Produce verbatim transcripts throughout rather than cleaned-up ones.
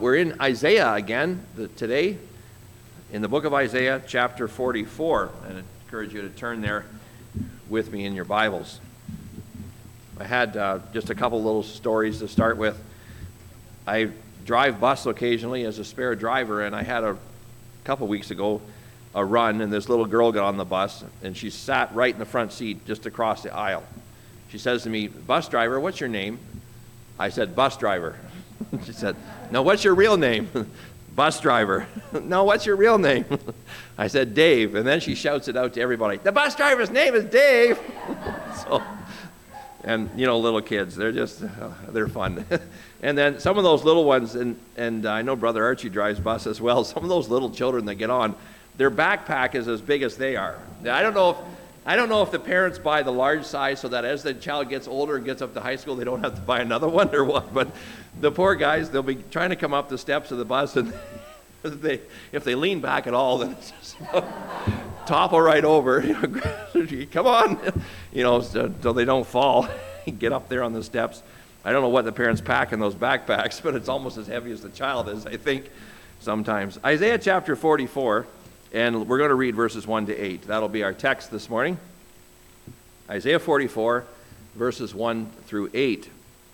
We're in Isaiah again the, today, in the book of Isaiah, chapter forty-four. And I encourage you to turn there with me in your Bibles. I had uh, just a couple little stories to start with. I drive bus occasionally as a spare driver, and I had a couple weeks ago a run, and this little girl got on the bus, and she sat right in the front seat just across the aisle. She says to me, "Bus driver, what's your name?" I said, "Bus driver." She said, "No, what's your real name?" "Bus driver." "No, what's your real name?" I said, "Dave." And then she shouts it out to everybody, "The bus driver's name is Dave." So, and you know, little kids, they're just, uh, they're fun. And then some of those little ones, and, and I know Brother Archie drives bus as well, some of those little children that get on, their backpack is as big as they are. Now, I don't know if I don't know if the parents buy the large size so that as the child gets older and gets up to high school, they don't have to buy another one or what, but the poor guys, they'll be trying to come up the steps of the bus, and they, if they lean back at all, then it's just topple right over. You know, come on, you know, so, so they don't fall. Get up there on the steps. I don't know what the parents pack in those backpacks, but it's almost as heavy as the child is, I think, sometimes. Isaiah chapter forty-four. And we're going to read verses one to eight. That'll be our text this morning. Isaiah forty-four, verses one through eight.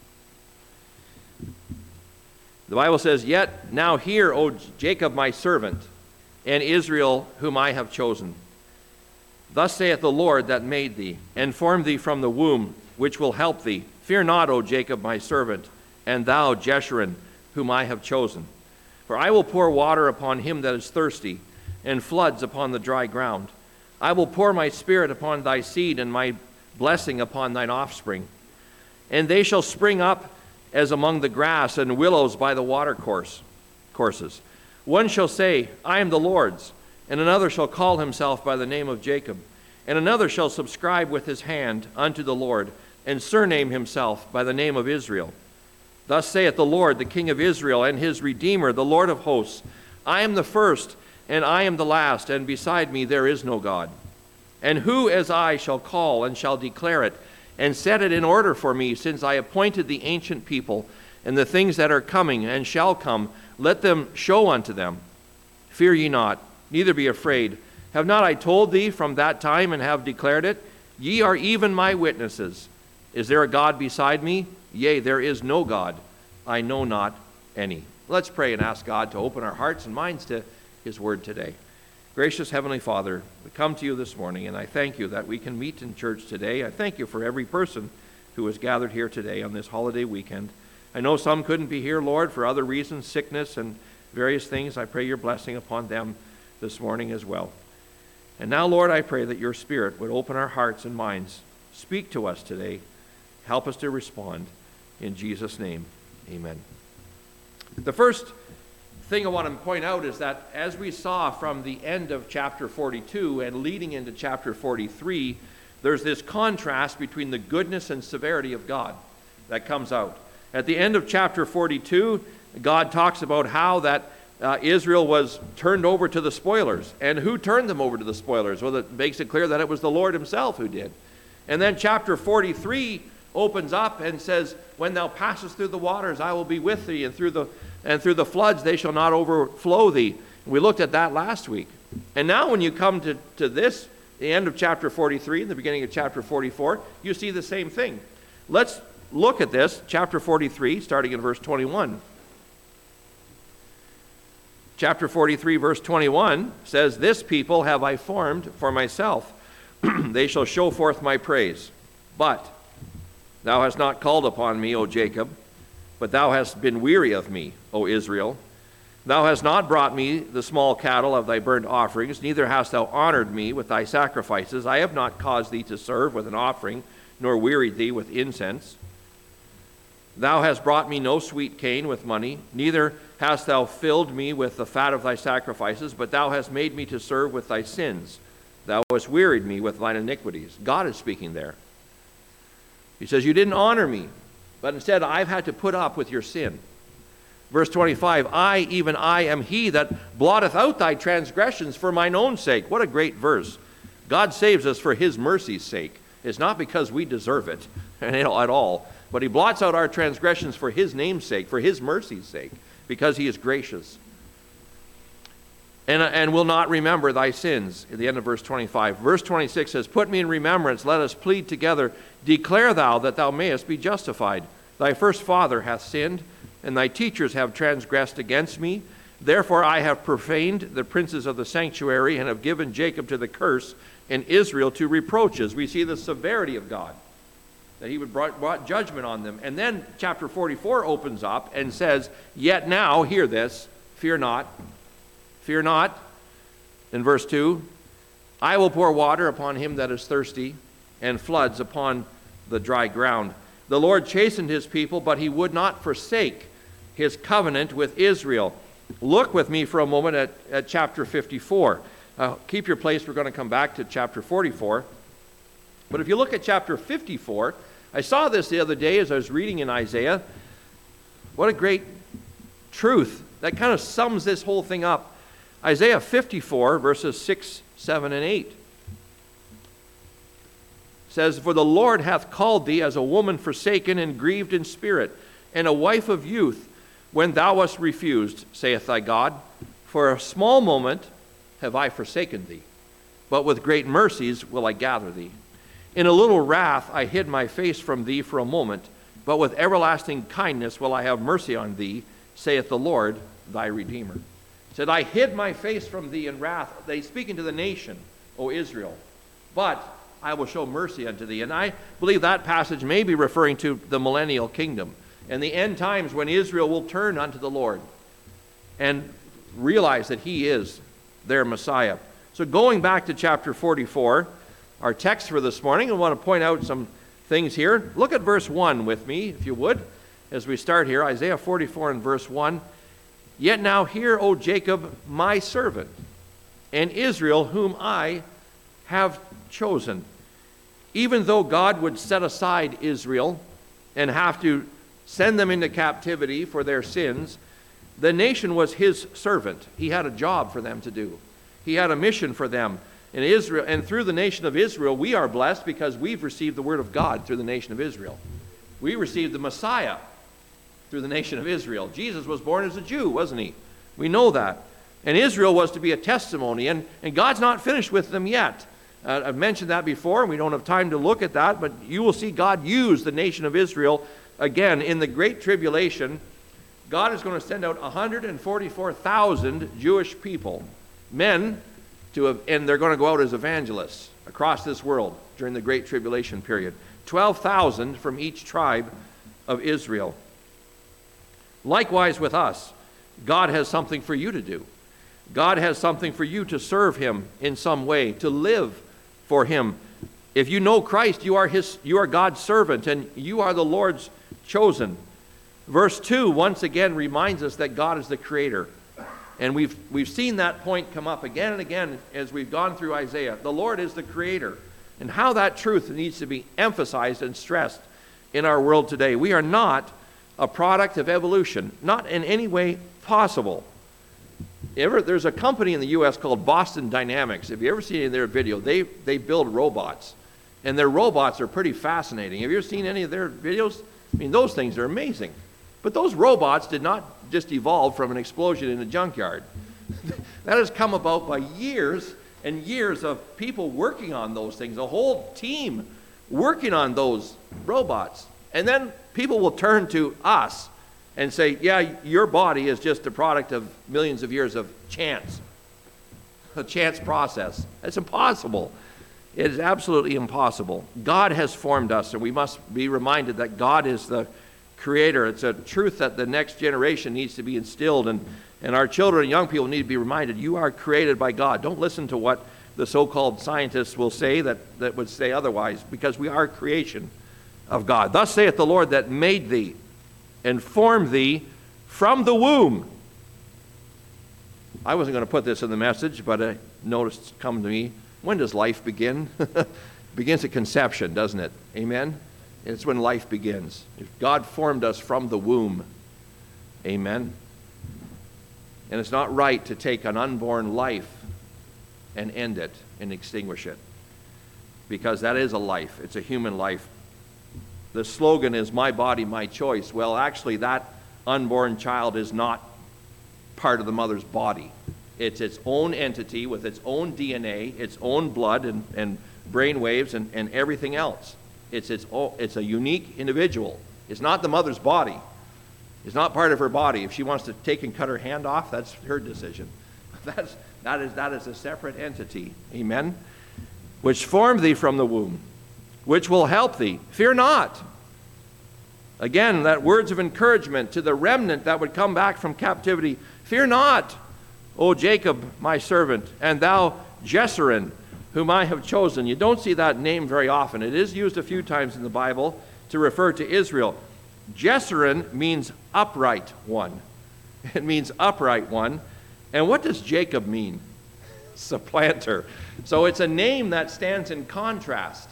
The Bible says, "Yet now hear, O Jacob my servant, and Israel whom I have chosen. Thus saith the Lord that made thee, and formed thee from the womb, which will help thee. Fear not, O Jacob my servant, and thou Jeshurun, whom I have chosen. For I will pour water upon him that is thirsty, and floods upon the dry ground. I will pour my spirit upon thy seed, and my blessing upon thine offspring. And they shall spring up as among the grass and willows by the water course, courses. One shall say, I am the Lord's, and another shall call himself by the name of Jacob. And another shall subscribe with his hand unto the Lord, and surname himself by the name of Israel. Thus saith the Lord, the King of Israel, and his Redeemer, the Lord of hosts, I am the first, and I am the last, and beside me there is no God. And who as I shall call and shall declare it, and set it in order for me, since I appointed the ancient people, and the things that are coming and shall come, let them show unto them. Fear ye not, neither be afraid. Have not I told thee from that time, and have declared it? Ye are even my witnesses. Is there a God beside me? Yea, there is no God. I know not any. Let's pray and ask God to open our hearts and minds to his word today. Gracious Heavenly Father, we come to you this morning, and I thank you that we can meet in church today. I thank you for every person who is gathered here today on this holiday weekend. I know some couldn't be here, Lord, for other reasons, sickness and various things. I pray your blessing upon them this morning as well. And now, Lord, I pray that your Spirit would open our hearts and minds. Speak to us today. Help us to respond. In Jesus' name, amen. The first thing I want to point out is that as we saw from the end of chapter forty-two and leading into chapter forty-three, there's this contrast between the goodness and severity of God that comes out. At the end of chapter forty-two, God talks about how that uh, Israel was turned over to the spoilers. And who turned them over to the spoilers? Well, it makes it clear that it was the Lord himself who did. And then chapter forty-three opens up and says, when thou passest through the waters, I will be with thee, and through the and through the floods they shall not overflow thee. We looked at that last week. And now when you come to, to this, the end of chapter forty-three and the beginning of chapter forty-four, you see the same thing. Let's look at this, chapter forty-three, starting in verse twenty-one. Chapter forty-three, verse twenty-one says, This people have I formed for myself. They shall show forth my praise. But thou hast not called upon me, O Jacob, but thou hast been weary of me, O Israel. Thou hast not brought me the small cattle of thy burnt offerings, neither hast thou honored me with thy sacrifices. I have not caused thee to serve with an offering, nor wearied thee with incense. Thou hast brought me no sweet cane with money, neither hast thou filled me with the fat of thy sacrifices, but thou hast made me to serve with thy sins. Thou hast wearied me with thine iniquities. God is speaking there. He says, you didn't honor me, but instead I've had to put up with your sin. Verse twenty-five, I, even I, am he that blotteth out thy transgressions for mine own sake. What a great verse. God saves us for his mercy's sake. It's not because we deserve it at all, but he blots out our transgressions for his name's sake, for his mercy's sake. because he is gracious. And, and will not remember thy sins, at the end of verse twenty-five. Verse twenty-six says, put me in remembrance, let us plead together. Declare thou that thou mayest be justified. Thy first father hath sinned, and thy teachers have transgressed against me. Therefore I have profaned the princes of the sanctuary, and have given Jacob to the curse, and Israel to reproaches. We see the severity of God, that he would brought, brought judgment on them. And then chapter forty-four opens up and says, yet now, hear this, fear not, fear not. In verse two, I will pour water upon him that is thirsty, and floods upon the dry ground. The Lord chastened his people, but he would not forsake his covenant with Israel. Look with me for a moment at, at chapter fifty-four. Uh, keep your place, we're going to come back to chapter forty-four. But if you look at chapter fifty-four, I saw this the other day as I was reading in Isaiah. What a great truth that kind of sums this whole thing up. Isaiah fifty-four, verses six, seven, and eight says, for the Lord hath called thee as a woman forsaken and grieved in spirit, and a wife of youth, when thou wast refused, saith thy God. For a small moment have I forsaken thee, but with great mercies will I gather thee. In a little wrath I hid my face from thee for a moment, but with everlasting kindness will I have mercy on thee, saith the Lord thy Redeemer. Said, I hid my face from thee in wrath. They speaking to the nation, O Israel, but I will show mercy unto thee. And I believe that passage may be referring to the millennial kingdom and the end times when Israel will turn unto the Lord and realize that he is their Messiah. So going back to chapter forty-four, our text for this morning, I want to point out some things here. Look at verse one with me, if you would, as we start here. Isaiah forty-four and verse one. Yet now hear, O Jacob, my servant, and Israel, whom I have chosen. Even though God would set aside Israel and have to send them into captivity for their sins, the nation was his servant. He had a job for them to do. He had a mission for them. In Israel, and through the nation of Israel, we are blessed because we've received the word of God through the nation of Israel. We received the Messiah through the nation of Israel. Jesus was born as a Jew, wasn't he? We know that. And Israel was to be a testimony, and, and God's not finished with them yet. Uh, I've mentioned that before, and we don't have time to look at that, but you will see God use the nation of Israel again in the Great Tribulation. God is going to send out one hundred forty-four thousand Jewish people, men, to, and they're going to go out as evangelists across this world during the Great Tribulation period. twelve thousand from each tribe of Israel. Likewise with us, God has something for you to do. God has something for you to serve him in some way, to live for him. If you know Christ, you are his, you are God's servant, and you are the Lord's chosen. Verse two once again reminds us that God is the creator. And we've, we've seen that point come up again and again as we've gone through Isaiah. The Lord is the creator, and how that truth needs to be emphasized and stressed in our world today. We are not a product of evolution, not in any way possible. Ever, there's a company in the U S called Boston Dynamics. Have you ever seen any of their video? They, they build robots, and their robots are pretty fascinating. Have you ever seen any of their videos? I mean, those things are amazing. But those robots did not just evolve from an explosion in a junkyard. That has come about by years and years of people working on those things, a whole team working on those robots. And then people will turn to us and say, yeah, your body is just a product of millions of years of chance, a chance process. It's impossible. It is absolutely impossible. God has formed us, and we must be reminded that God is the creator. It's a truth that the next generation needs to be instilled, and, and our children and young people need to be reminded, you are created by God. Don't listen to what the so-called scientists will say that, that would say otherwise, because we are creation of God. Thus saith the Lord that made thee and formed thee from the womb. I wasn't going to put this in the message, but I noticed come to me. When does life begin? It begins at conception, doesn't it? Amen? It's when life begins. God formed us from the womb. Amen? And it's not right to take an unborn life and end it and extinguish it, because that is a life. It's a human life. The slogan is, my body, my choice. Well, actually, that unborn child is not part of the mother's body. It's its own entity with its own D N A, its own blood and, and brain waves and, and everything else. It's, its own, it's a unique individual. It's not the mother's body. It's not part of her body. If she wants to take and cut her hand off, that's her decision. That's, that, is, that is a separate entity. Amen? Which formed thee from the womb, which will help thee. Fear not. Again, that words of encouragement to the remnant that would come back from captivity. Fear not, O Jacob, my servant, and thou, Jeshurun, whom I have chosen. You don't see that name very often. It is used a few times in the Bible to refer to Israel. Jeshurun means upright one. It means upright one. And what does Jacob mean? Supplanter. So it's a name that stands in contrast.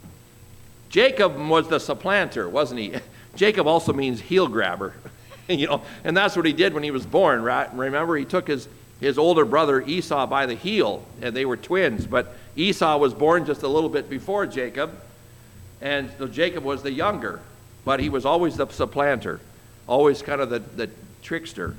Jacob was the supplanter, wasn't he? Jacob also means heel grabber. You know, and that's what he did when he was born, right? Remember, he took his, his older brother Esau by the heel, and they were twins, but Esau was born just a little bit before Jacob, and so Jacob was the younger, but he was always the supplanter, always kind of the, the trickster.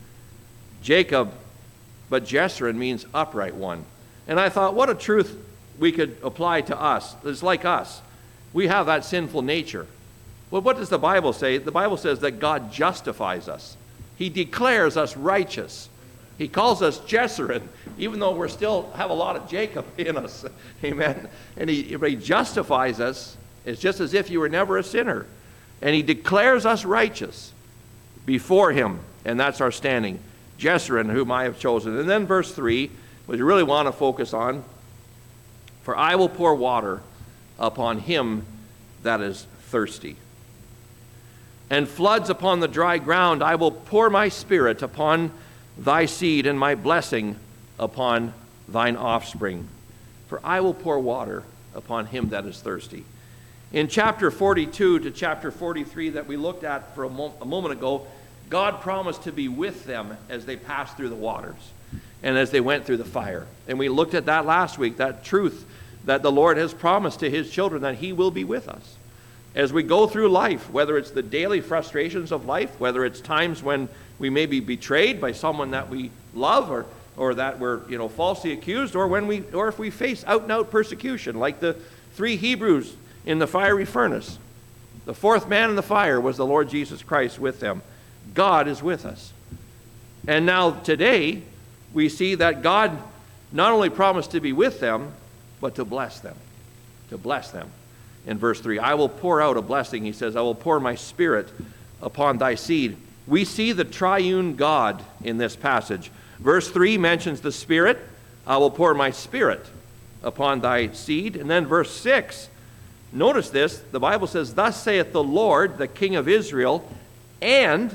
Jacob, but Jeshurun means upright one. And I thought, what a truth we could apply to us. It's like us. We have that sinful nature. Well, what does the Bible say? The Bible says that God justifies us. He declares us righteous. He calls us Jeshurun, even though we still have a lot of Jacob in us. Amen. And he, he justifies us. It's just as if you were never a sinner. And he declares us righteous before him. And that's our standing. Jeshurun, whom I have chosen. And then verse three, which you really want to focus on. For I will pour water upon him that is thirsty, and floods upon the dry ground. I will pour my spirit upon thy seed, and my blessing upon thine offspring. For I will pour water upon him that is thirsty. In chapter forty-two to chapter forty-three that we looked at for a, mo- a moment ago, God promised to be with them as they passed through the waters and as they went through the fire. And we looked at that last week, that truth that the Lord has promised to his children, that he will be with us as we go through life, whether it's the daily frustrations of life, whether it's times when we may be betrayed by someone that we love, or or that we're, you know, falsely accused, or when we or if we face out and out persecution, like the three Hebrews in the fiery furnace. The fourth man in the fire was the Lord Jesus Christ with them. God is with us. And now today we see that God not only promised to be with them, but to bless them. To bless them. In verse three, I will pour out a blessing. He says, I will pour my spirit upon thy seed. We see the triune God in this passage. Verse three mentions the Spirit. I will pour my spirit upon thy seed. And then verse six, notice this. The Bible says, thus saith the Lord, the King of Israel, and,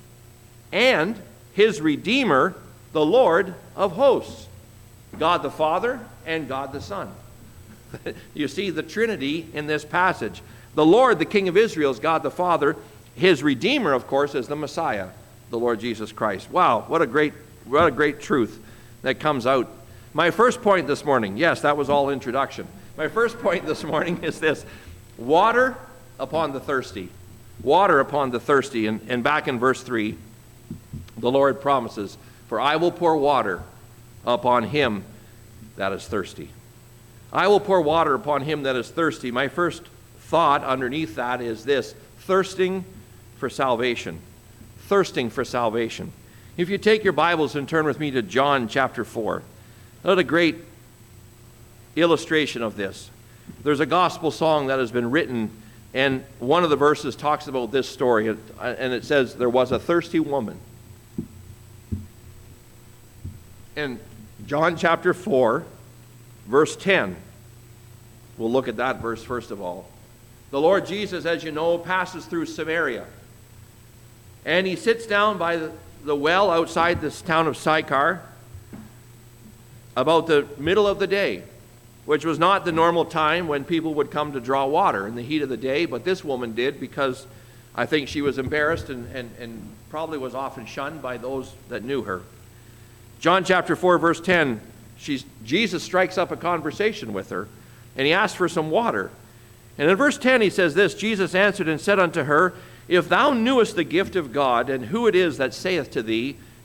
and his Redeemer, the Lord of hosts. God the Father and God the Son. You see the Trinity in this passage. The Lord, the King of Israel, is God the Father. His Redeemer, of course, is the Messiah, the Lord Jesus Christ. Wow, what a great, what a great truth that comes out. My first point this morning, yes, that was all introduction. My first point this morning is this: water upon the thirsty. Water upon the thirsty. And, and back in verse three, the Lord promises, for I will pour water upon him that is thirsty. I will pour water upon him that is thirsty. My first thought underneath that is this: thirsting for salvation. Thirsting for salvation. If you take your Bibles and turn with me to John chapter four, what a great illustration of this. There's a gospel song that has been written, and one of the verses talks about this story, and it says, there was a thirsty woman. And John chapter four, verse ten. We'll look at that verse first of all. The Lord Jesus, as you know, passes through Samaria. And he sits down by the, the well outside this town of Sychar about the middle of the day, which was not the normal time when people would come to draw water in the heat of the day, but this woman did, because I think she was embarrassed and, and, and probably was often shunned by those that knew her. John chapter four, verse ten, she's, Jesus strikes up a conversation with her, and he asks for some water. And in verse ten he says this: Jesus answered and said unto her, if thou knewest the gift of God, and who it is that saith to thee,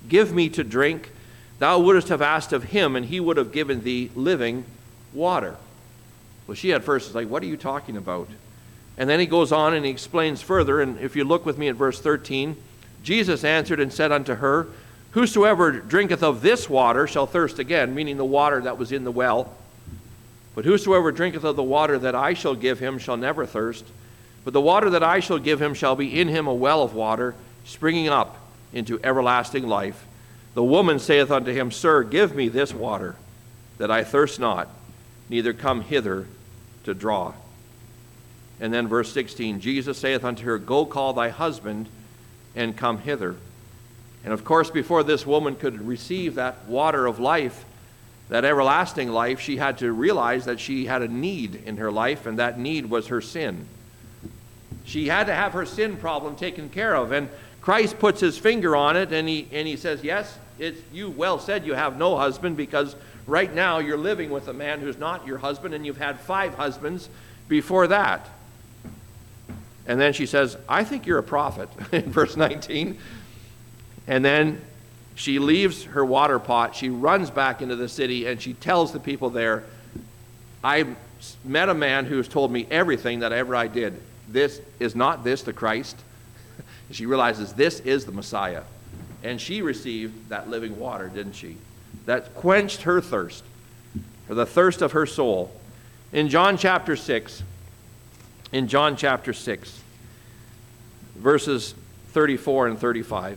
give me to drink, thou wouldest have asked of him, and he would have given thee living water. Well, she at first is like, what are you talking about? And then he goes on and he explains further. And if you look with me at verse thirteen, Jesus answered and said unto her, whosoever drinketh of this water shall thirst again, meaning the water that was in the well. But whosoever drinketh of the water that I shall give him shall never thirst. But the water that I shall give him shall be in him a well of water, springing up into everlasting life. The woman saith unto him, Sir, give me this water, that I thirst not, neither come hither to draw. And then verse sixteen, Jesus saith unto her, Go call thy husband, and come hither. And of course, before this woman could receive that water of life, that everlasting life, she had to realize that she had a need in her life, and that need was her sin. She had to have her sin problem taken care of, and Christ puts his finger on it, and he, and he says, yes, it's, you well said you have no husband, because right now you're living with a man who's not your husband, and you've had five husbands before that. And then she says, I think you're a prophet, in verse nineteen. And then she leaves her water pot, she runs back into the city, and she tells the people there, I met a man who has told me everything that ever I did. This is not this the Christ. She realizes this is the Messiah. And she received that living water, didn't she? That quenched her thirst, for the thirst of her soul. In John chapter six, in John chapter six, verses thirty-four and thirty-five.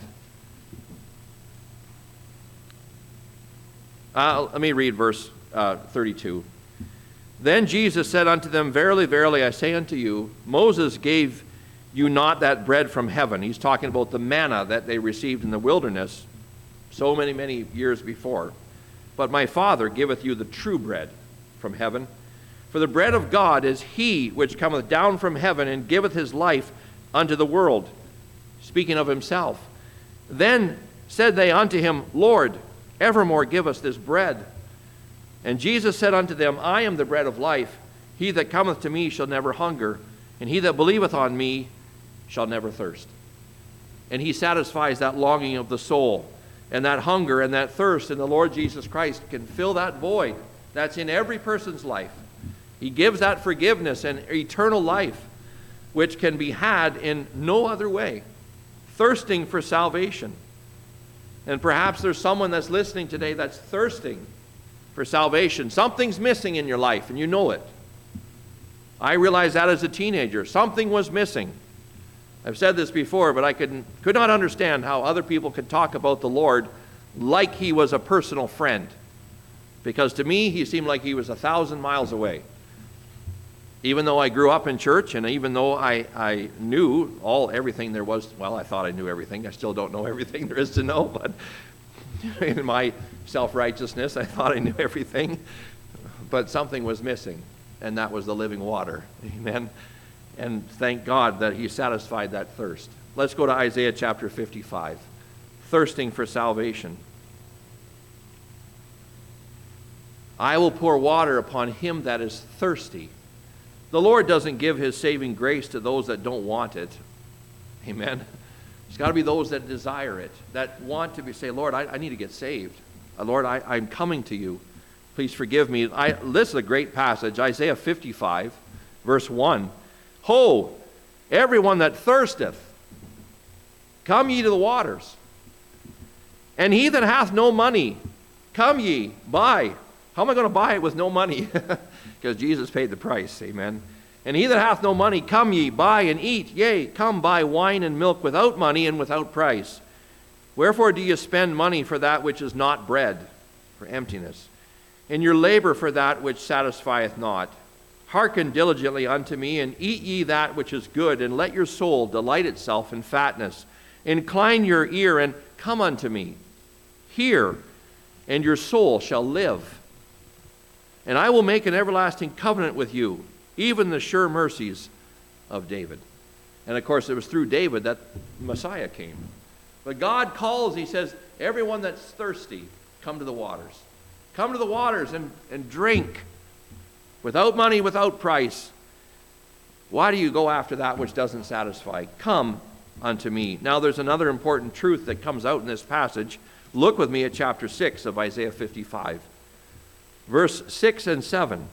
Uh, let me read verse uh, thirty-two. Then Jesus said unto them, Verily, verily, I say unto you, Moses gave you not that bread from heaven. He's talking about the manna that they received in the wilderness so many, many years before. But my Father giveth you the true bread from heaven. For the bread of God is he which cometh down from heaven and giveth his life unto the world. Speaking of himself. Then said they unto him, Lord, evermore give us this bread. And Jesus said unto them, I am the bread of life. He that cometh to me shall never hunger, and he that believeth on me shall never thirst. And he satisfies that longing of the soul, and that hunger and that thirst, and the Lord Jesus Christ can fill that void that's in every person's life. He gives that forgiveness and eternal life, which can be had in no other way. Thirsting for salvation. And perhaps there's someone that's listening today that's thirsting for salvation. Something's missing in your life, and you know it. I realized that as a teenager. Something was missing. I've said this before, but I could, could not understand how other people could talk about the Lord like he was a personal friend. Because to me, he seemed like he was a thousand miles away. Even though I grew up in church, and even though I, I knew all everything there was, well, I thought I knew everything. I still don't know everything there is to know, but in my self-righteousness, I thought I knew everything. But something was missing, and that was the living water. Amen. And thank God that he satisfied that thirst. Let's go to Isaiah chapter fifty-five. Thirsting for salvation. I will pour water upon him that is thirsty. The Lord doesn't give his saving grace to those that don't want it. Amen. It's got to be those that desire it, that want to be, say, Lord, I, I need to get saved. Uh, Lord, I, I'm coming to you. Please forgive me. I, this is a great passage, Isaiah fifty-five, verse one. Ho, everyone that thirsteth, come ye to the waters. And he that hath no money, come ye, buy. How am I going to buy it with no money? Because Jesus paid the price, amen. And he that hath no money, come ye, buy and eat. Yea, come buy wine and milk without money and without price. Wherefore do ye spend money for that which is not bread, for emptiness, and your labor for that which satisfieth not? Hearken diligently unto me, and eat ye that which is good, and let your soul delight itself in fatness. Incline your ear, and come unto me. Hear, and your soul shall live. And I will make an everlasting covenant with you, even the sure mercies of David. And of course, it was through David that Messiah came. But God calls, he says, everyone that's thirsty, come to the waters. Come to the waters and, and drink. Without money, without price. Why do you go after that which doesn't satisfy? Come unto me. Now there's another important truth that comes out in this passage. Look with me at chapter six of Isaiah fifty-five. Verse six and seven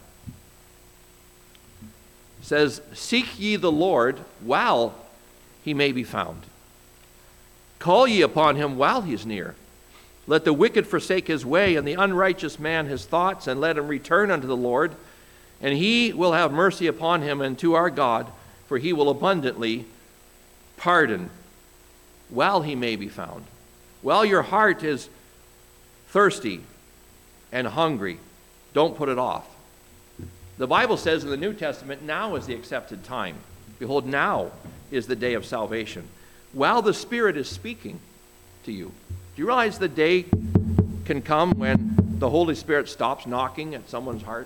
says, "Seek ye the Lord while he may be found. Call ye upon him while he is near. Let the wicked forsake his way, and the unrighteous man his thoughts, and let him return unto the Lord. And he will have mercy upon him and to our God, for he will abundantly pardon while he may be found." While your heart is thirsty and hungry, don't put it off. The Bible says in the New Testament, now is the accepted time. Behold, now is the day of salvation. While the Spirit is speaking to you. Do you realize the day can come when the Holy Spirit stops knocking at someone's heart?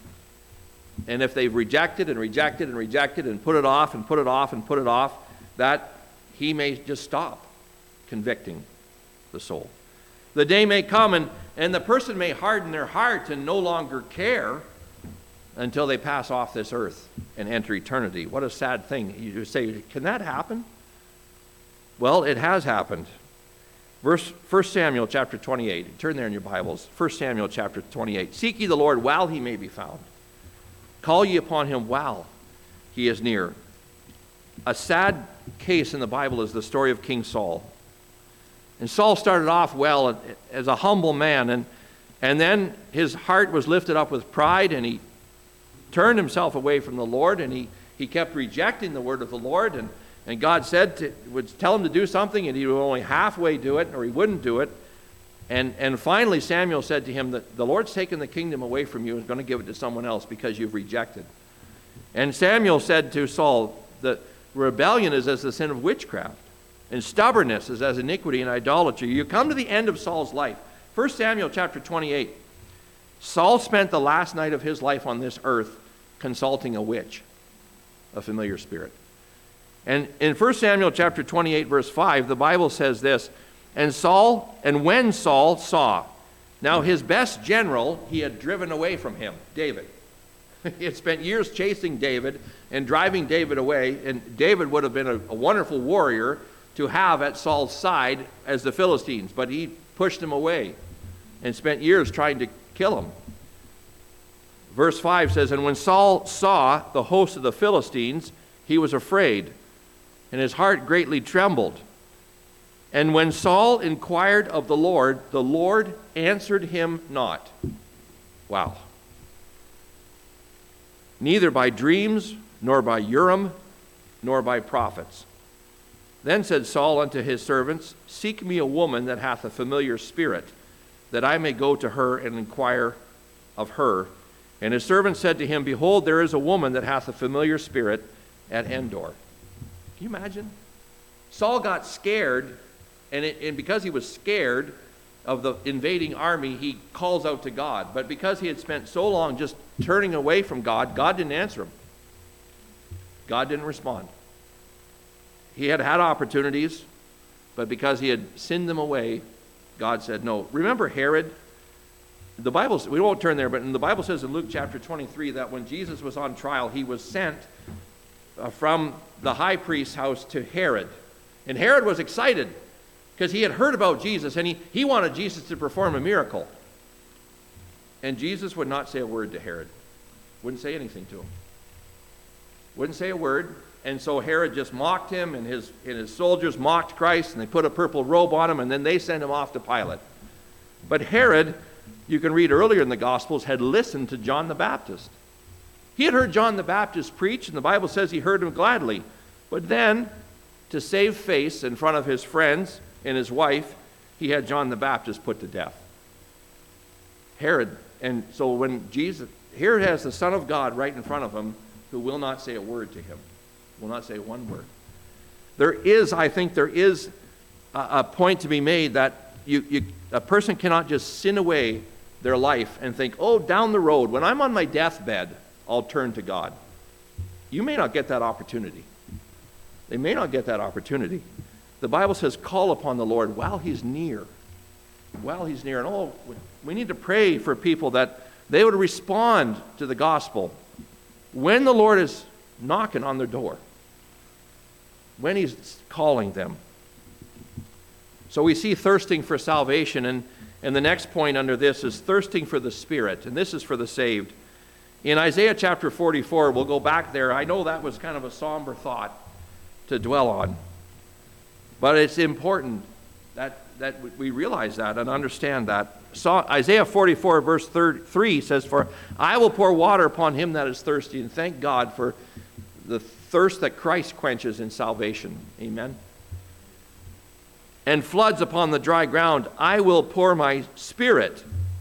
And if they've rejected and rejected and rejected and put it off and put it off and put it off, that he may just stop convicting the soul. The day may come and, and the person may harden their heart and no longer care until they pass off this earth and enter eternity. What a sad thing. You say, can that happen? Well, it has happened. Verse First Samuel chapter twenty-eight. Turn there in your Bibles. First Samuel chapter twenty-eight. "Seek ye the Lord while he may be found. Call ye upon him while he is near." A sad case in the Bible is the story of King Saul. And Saul started off well as a humble man, and, and then his heart was lifted up with pride, and he turned himself away from the Lord, and he, he kept rejecting the word of the Lord, and, and God said to, would tell him to do something, and he would only halfway do it, or he wouldn't do it. And, and finally Samuel said to him that the Lord's taken the kingdom away from you and is going to give it to someone else because you've rejected. And Samuel said to Saul that rebellion is as the sin of witchcraft, and stubbornness is as iniquity and idolatry. You come to the end of Saul's life. First Samuel chapter twenty-eight. Saul spent the last night of his life on this earth consulting a witch, a familiar spirit. And in First Samuel chapter twenty-eight, verse five, the Bible says this, And Saul, and when Saul saw, now his best general he had driven away from him, David. He had spent years chasing David and driving David away, and David would have been a, a wonderful warrior to have at Saul's side as the Philistines, but he pushed him away and spent years trying to kill him. Verse five says, And when Saul saw the host of the Philistines, he was afraid, and his heart greatly trembled. And when Saul inquired of the Lord, the Lord answered him not. Wow. Neither by dreams, nor by Urim, nor by prophets. Then said Saul unto his servants, Seek me a woman that hath a familiar spirit, that I may go to her and inquire of her. And his servant said to him, Behold, there is a woman that hath a familiar spirit at Endor. Can you imagine? Saul got scared, and, it, and because he was scared of the invading army, he calls out to God. But because he had spent so long just turning away from God, God didn't answer him. God didn't respond. He had had opportunities, but because he had sinned them away, God said no. Remember Herod? The Bible, we won't turn there, but in the Bible says in Luke chapter twenty-three that when Jesus was on trial, he was sent uh, from the high priest's house to Herod. And Herod was excited because he had heard about Jesus, and he, he wanted Jesus to perform a miracle. And Jesus would not say a word to Herod. Wouldn't say anything to him. Wouldn't say a word. And so Herod just mocked him, and his, and his soldiers mocked Christ, and they put a purple robe on him, and then they sent him off to Pilate. But Herod, you can read earlier in the Gospels, had listened to John the Baptist. He had heard John the Baptist preach, and the Bible says he heard him gladly. But then, to save face in front of his friends and his wife, he had John the Baptist put to death. Herod, and so when Jesus, here has the Son of God right in front of him, who will not say a word to him, will not say one word. There is, I think there is a, a point to be made that you, you, a person cannot just sin away their life and think, oh, down the road, when I'm on my deathbed, I'll turn to God. You may not get that opportunity. They may not get that opportunity. The Bible says, call upon the Lord while he's near. While he's near. And oh, we need to pray for people that they would respond to the gospel when the Lord is knocking on their door, when he's calling them. So we see thirsting for salvation, and, and the next point under this is thirsting for the Spirit, and this is for the saved. In Isaiah chapter forty-four, we'll go back there. I know that was kind of a somber thought to dwell on, but it's important that, that we realize that and understand that. So Isaiah forty-four verse three says, "For I will pour water upon him that is thirsty," and thank God for the thirst that Christ quenches in salvation. Amen. "And floods upon the dry ground. I will pour my Spirit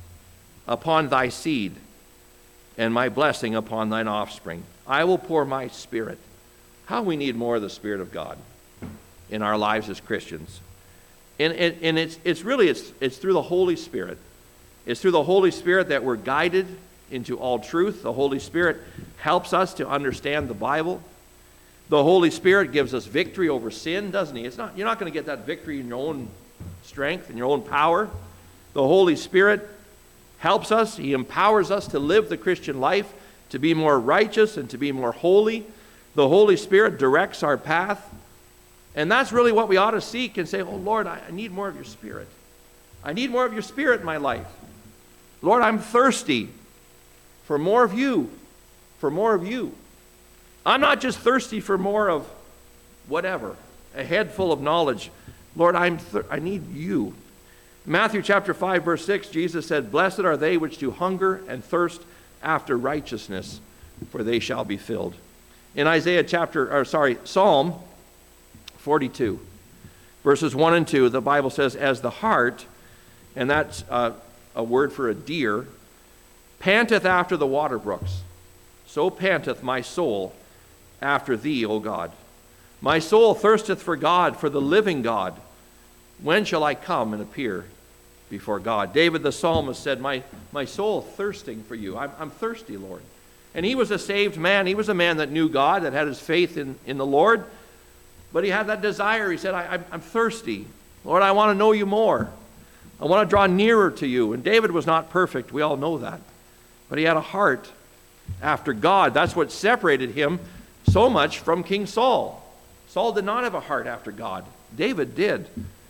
upon thy seed, and my blessing upon thine offspring." I will pour my Spirit. How we need more of the Spirit of God in our lives as Christians. And, and, and it's, it's really, it's, it's through the Holy Spirit. It's through the Holy Spirit that we're guided into all truth. The Holy Spirit helps us to understand the Bible. The Holy Spirit gives us victory over sin, doesn't he? It's not, you're not going to get that victory in your own strength, in your own power. The Holy Spirit helps us. He empowers us to live the Christian life, to be more righteous and to be more holy. The Holy Spirit directs our path. And that's really what we ought to seek and say, "Oh, Lord, I need more of your Spirit. I need more of your Spirit in my life. Lord, I'm thirsty for more of you, for more of you. I'm not just thirsty for more of whatever, a head full of knowledge. Lord, I'm thir- I need you." Matthew chapter five, verse six, Jesus said, "Blessed are they which do hunger and thirst after righteousness, for they shall be filled." In Isaiah chapter, or sorry, Psalm forty-two, verses one and two, the Bible says, "As the hart," and that's uh, a word for a deer, "panteth after the water brooks, so panteth my soul after thee, O God. My soul thirsteth for God, for the living God. When shall I come and appear before God?" David the psalmist said, my, my soul thirsting for you. I'm, I'm thirsty, Lord. And he was a saved man. He was a man that knew God, that had his faith in, in the Lord. But he had that desire. He said, I, I'm, I'm thirsty. Lord, I want to know you more. I want to draw nearer to you. And David was not perfect. We all know that. But he had a heart after God. That's what separated him so much from King Saul. Saul did not have a heart after God. David did.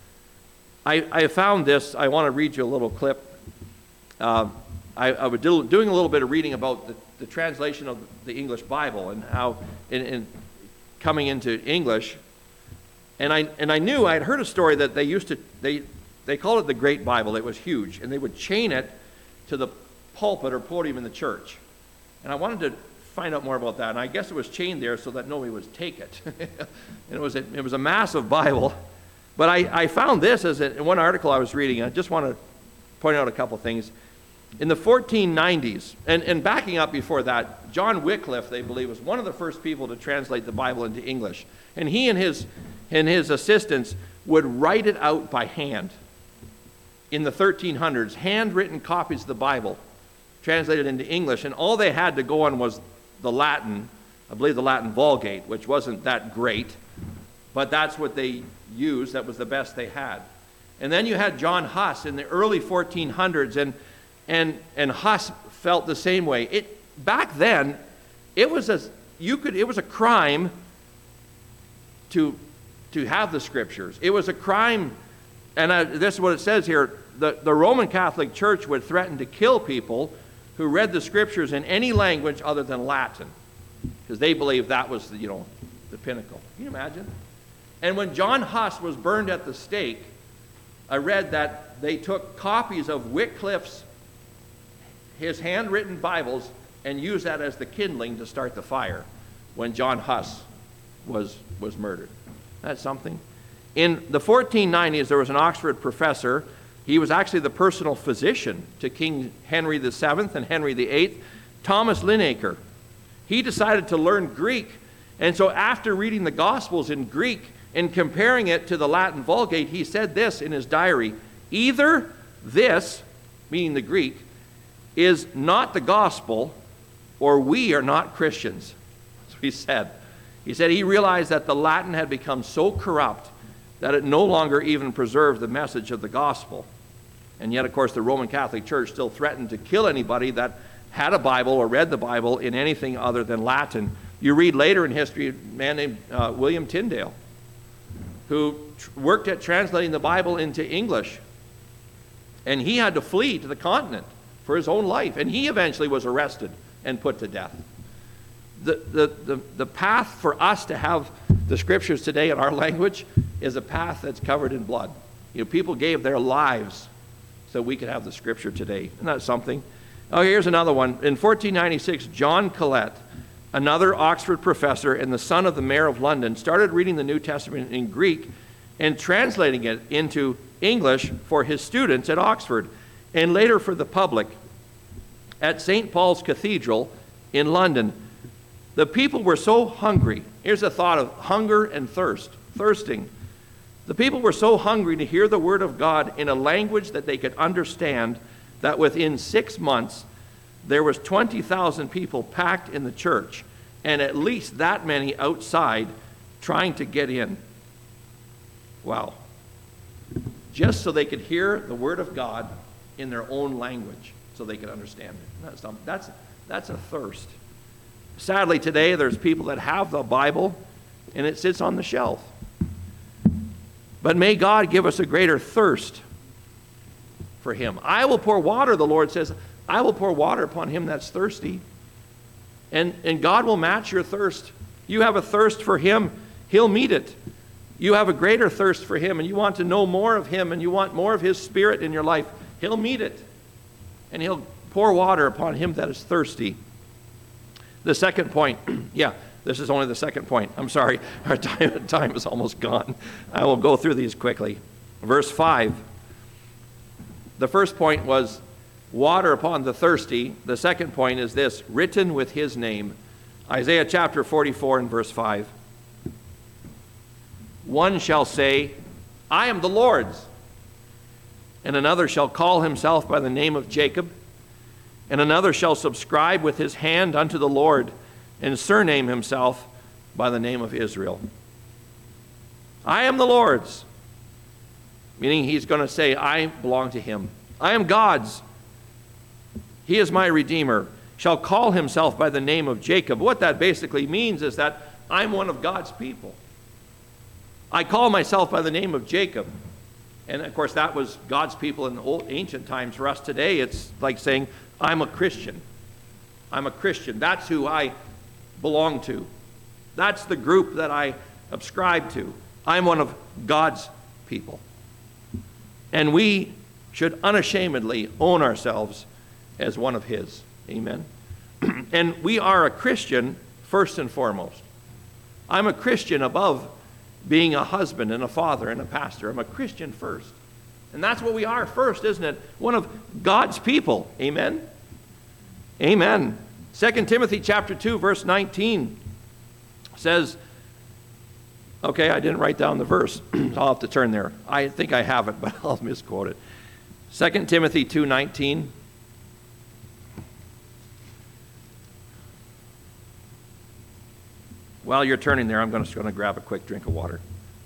I, I found this. I want to read you a little clip. Uh, I, I was do, doing a little bit of reading about the, the translation of the English Bible and how in, in coming into English. And I and I knew I had heard a story that they used to they they called it the Great Bible. It was huge, and they would chain it to the pulpit or podium in the church. And I wanted to find out more about that. And I guess it was chained there so that nobody would take it. And it was a, it was a massive Bible. But I, I found this as a, in one article I was reading. I just want to point out a couple things. In the fourteen nineties, and, and backing up before that, John Wycliffe, they believe, was one of the first people to translate the Bible into English. And he and his and his assistants would write it out by hand in the thirteen hundreds, handwritten copies of the Bible, translated into English. And all they had to go on was the Latin, I believe the Latin Vulgate, which wasn't that great, but that's what they used. That was the best they had. And then you had John Huss in the early fourteen hundreds, and and and Huss felt the same way. It back then, it was a you could it was a crime to to have the scriptures. It was a crime, and I, this is what it says here. The the Roman Catholic Church would threaten to kill people who read the scriptures in any language other than Latin, because they believed that was the, you know the pinnacle. Can you imagine? And when John Huss was burned at the stake, I read that they took copies of Wycliffe's, his handwritten Bibles, and used that as the kindling to start the fire when John Huss was, was murdered. That's something. In the fourteen nineties, there was an Oxford professor. He was actually the personal physician to King Henry the seventh and Henry the eighth, Thomas Linacre. He decided to learn Greek, and so after reading the Gospels in Greek and comparing it to the Latin Vulgate, he said this in his diary: either this, meaning the Greek, is not the gospel, or we are not Christians. That's what he said. He said he realized that the Latin had become so corrupt that it no longer even preserved the message of the gospel. And yet, of course, the Roman Catholic Church still threatened to kill anybody that had a Bible or read the Bible in anything other than Latin. You read later in history a man named uh, William Tyndale, who tr- worked at translating the Bible into English. And he had to flee to the continent for his own life. And he eventually was arrested and put to death. The, the, the, the path for us to have the scriptures today in our language is a path that's covered in blood. You know, people gave their lives so we could have the scripture today. Isn't that something? Oh, here's another one. In fourteen ninety-six, John Colet, another Oxford professor and the son of the mayor of London, started reading the New Testament in Greek and translating it into English for his students at Oxford and later for the public at Saint Paul's Cathedral in London. The people were so hungry. Here's a thought of hunger and thirst, thirsting. The people were so hungry to hear the word of God in a language that they could understand that within six months there was twenty thousand people packed in the church and at least that many outside trying to get in. Wow. Just so they could hear the word of God in their own language so they could understand it. That's, that's, that's a thirst. Sadly, today, there's people that have the Bible, and it sits on the shelf. But may God give us a greater thirst for him. I will pour water, the Lord says. I will pour water upon him that's thirsty. And, and God will match your thirst. You have a thirst for him, he'll meet it. You have a greater thirst for him, and you want to know more of him, and you want more of his spirit in your life, he'll meet it. And he'll pour water upon him that is thirsty. The second point, yeah, this is only the second point. I'm sorry, our time, time is almost gone. I will go through these quickly. Verse five. The first point was water upon the thirsty. The second point is this, written with his name. Isaiah chapter forty-four and verse five. One shall say, I am the Lord's. And another shall call himself by the name of Jacob. And another shall subscribe with his hand unto the Lord, and surname himself by the name of Israel. I am the Lord's. Meaning he's going to say, I belong to him. I am God's. He is my Redeemer. Shall call himself by the name of Jacob. What that basically means is that I'm one of God's people. I call myself by the name of Jacob. And of course that was God's people in the old ancient times. For us today, it's like saying, I'm a Christian. I'm a Christian. That's who I belong to. That's the group that I subscribe to. I'm one of God's people. And we should unashamedly own ourselves as one of his. Amen. And we are a Christian first and foremost. I'm a Christian above being a husband and a father and a pastor. I'm a Christian first. And that's what we are first, isn't it? One of God's people. Amen? Amen. Second Timothy chapter two, verse nineteen says, okay, I didn't write down the verse. I'll have to turn there. I think I have it, but I'll misquote it. Second Timothy two nineteen. While you're turning there, I'm just going to grab a quick drink of water.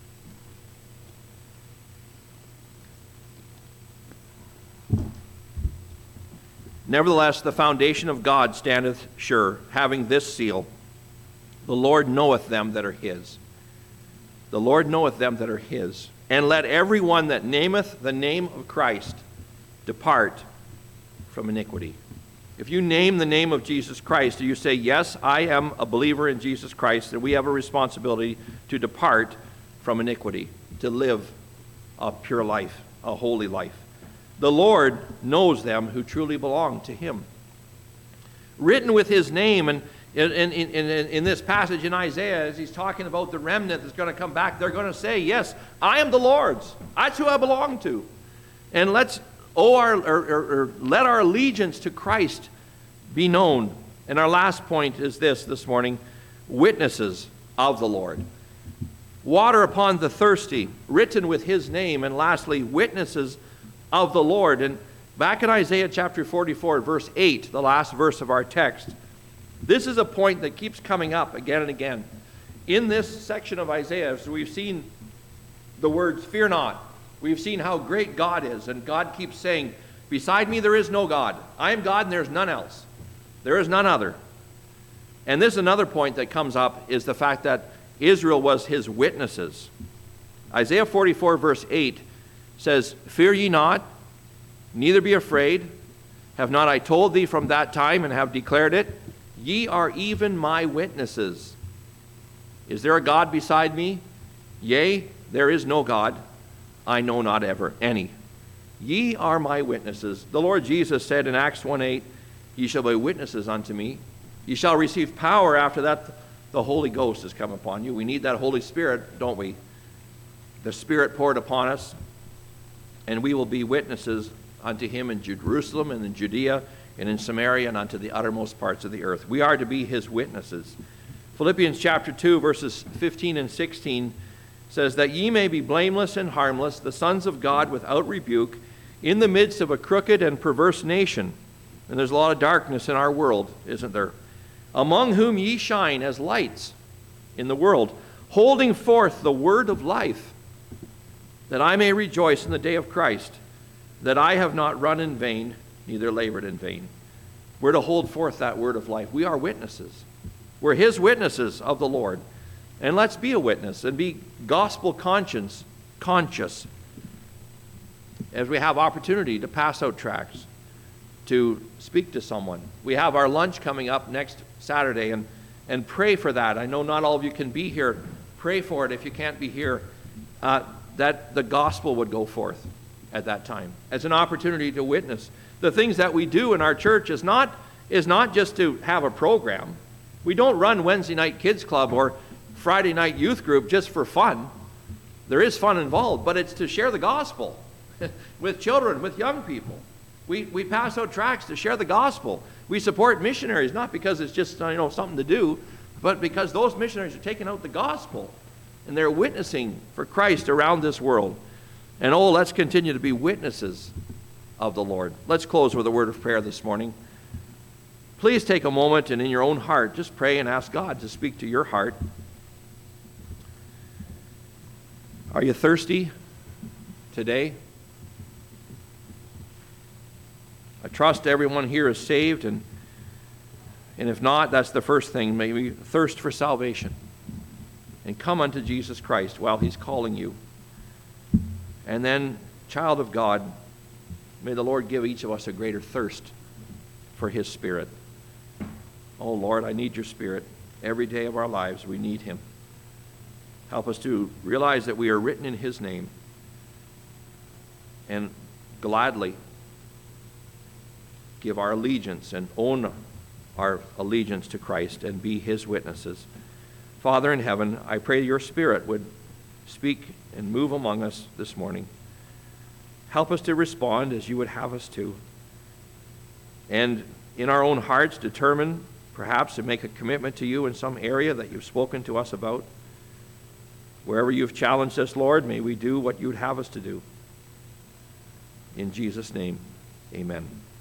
Nevertheless, the foundation of God standeth sure, having this seal, the Lord knoweth them that are his. The Lord knoweth them that are his. And let every one that nameth the name of Christ depart from iniquity. If you name the name of Jesus Christ, you say, yes, I am a believer in Jesus Christ, and we have a responsibility to depart from iniquity, to live a pure life, a holy life. The Lord knows them who truly belong to him. Written with his name, and in, in, in, in this passage in Isaiah, as he's talking about the remnant that's going to come back, they're going to say, yes, I am the Lord's. That's who I belong to. And let's owe our, or, or, or let our allegiance to Christ be known. And our last point is this this morning, witnesses of the Lord. Water upon the thirsty, written with his name. And lastly, witnesses of the Lord. And back in Isaiah chapter forty-four, verse eight, the last verse of our text, this is a point that keeps coming up again and again. In this section of Isaiah, so we've seen the words, fear not. We've seen how great God is, and God keeps saying, beside me there is no God. I am God and there's none else. There is none other. And this is another point that comes up, is the fact that Israel was his witnesses. Isaiah forty-four, verse eight says, "Fear ye not, neither be afraid. Have not I told thee from that time, and have declared it? Ye are even my witnesses. Is there a God beside me? Yea, there is no God. I know not ever any. Ye are my witnesses." The Lord Jesus said in Acts one eight, "Ye shall be witnesses unto me. Ye shall receive power after that the Holy Ghost has come upon you." We need that Holy Spirit, don't we? The Spirit poured upon us, and we will be witnesses unto him in Jerusalem and in Judea and in Samaria and unto the uttermost parts of the earth. We are to be his witnesses. Philippians chapter two, verses fifteen and sixteen says, "That ye may be blameless and harmless, the sons of God without rebuke, in the midst of a crooked and perverse nation." And there's a lot of darkness in our world, isn't there? "Among whom ye shine as lights in the world, holding forth the word of life, that I may rejoice in the day of Christ, that I have not run in vain, neither labored in vain." We're to hold forth that word of life. We are witnesses. We're his witnesses of the Lord. And let's be a witness and be gospel conscience, conscious as we have opportunity to pass out tracts, to speak to someone. We have our lunch coming up next Saturday, and, and pray for that. I know not all of you can be here. Pray for it if you can't be here, uh, that the gospel would go forth at that time as an opportunity to witness. The things that we do in our church is not, is not just to have a program. We don't run Wednesday night kids club or Friday night youth group just for fun. There is fun involved, but it's to share the gospel with children, with young people. We, we pass out tracts to share the gospel. We support missionaries, not because it's just, you know, something to do, but because those missionaries are taking out the gospel and they're witnessing for Christ around this world. And oh, let's continue to be witnesses of the Lord. Let's close with a word of prayer this morning. Please take a moment and in your own heart, just pray and ask God to speak to your heart. Are you thirsty today? I trust everyone here is saved, and, and if not, that's the first thing. Maybe thirst for salvation. And come unto Jesus Christ while he's calling you. And then, child of God, may the Lord give each of us a greater thirst for his Spirit. Oh Lord, I need your Spirit. Every day of our lives, we need him. Help us to realize that we are written in his name, and gladly give our allegiance and own our allegiance to Christ and be his witnesses. Father in heaven, I pray your Spirit would speak and move among us this morning. Help us to respond as you would have us to. And in our own hearts, determine perhaps to make a commitment to you in some area that you've spoken to us about. Wherever you've challenged us, Lord, may we do what you'd have us to do. In Jesus' name, amen.